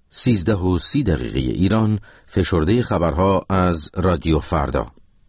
13:30 ایران، فشرده خبرها از رادیو فردا.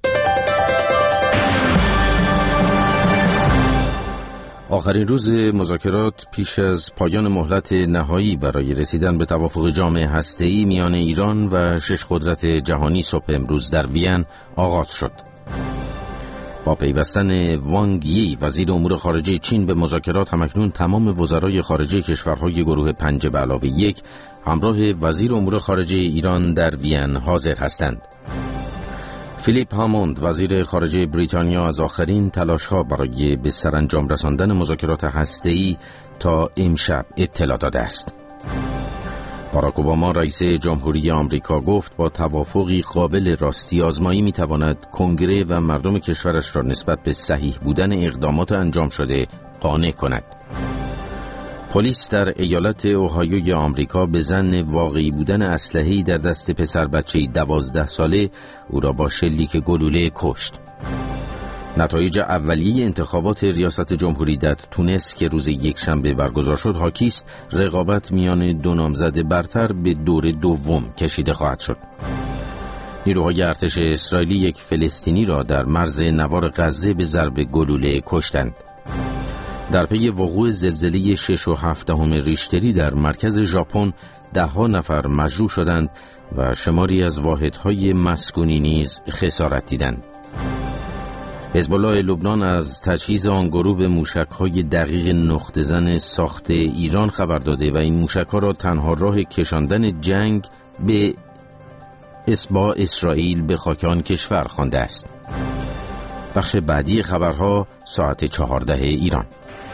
آخرین روز مذاکرات پیش از پایان مهلت نهایی برای رسیدن به توافق جامع هسته‌ای میان ایران و 6 قدرت جهانی صبح امروز در وین آغاز شد. با پیوستن وانگ یی وزیر امور خارجه چین به مذاکرات، همکنون تمام وزرای خارجه کشورهای گروه 5+1 همراه وزیر امور خارجه ایران در وین حاضر هستند. فیلیپ هاموند وزیر خارجه بریتانیا از آخرین تلاش‌ها برای به سرانجام رساندن مذاکرات هسته‌ای تا امشب اطلاع داده است. باراک اوباما رئیس جمهوری آمریکا گفت با توافقی قابل راستی آزمایی میتواند کنگره و مردم کشورش را نسبت به صحیح بودن اقدامات انجام شده قانع کند. پلیس در ایالت اوهایوی آمریکا به ظن واقعی بودن اسلحه‌ای در دست پسر بچه‌ای 12 ساله او را با شلیک گلوله کشت. نتایج اولیه انتخابات ریاست جمهوری در تونس که روز یکشنبه برگزار شد حاکی است رقابت میان دو نامزد برتر به دور دوم کشیده خواهد شد. نیروهای ارتش اسرائیلی یک فلسطینی را در مرز نوار غزه به ضرب گلوله کشتند. در پی وقوع زلزله 6.7 ریشتری در مرکز ژاپن 10 نفر مجروح شدند و شماری از واحدهای مسکونی نیز خسارت دیدند. حزب الله لبنان از تجهیز آن گروه به موشک‌های دقیق نقطه‌زن ساخت ایران خبر داده و این موشک‌ها را تنها راه کشاندن جنگ به با اسرائیل به خاک آن کشور خوانده است. بخش بعدی خبرها ساعت 14 ایران.